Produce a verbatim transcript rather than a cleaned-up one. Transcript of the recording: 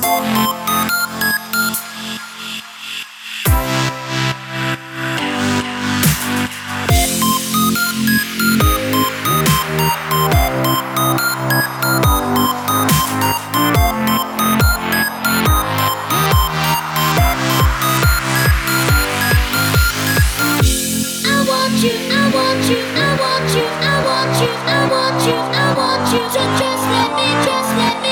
I want you, I want you, I want you to just let me, just let me